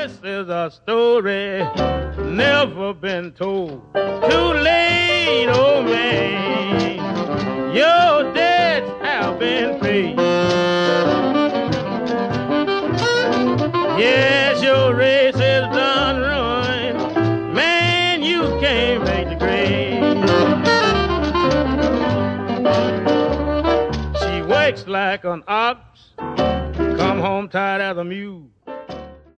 This is a story never been told. Too late, old man. Your debts have been paid. Yes, your race is done ruined. Man, you can't make the grade. She works like an ox, come home tired as a mule.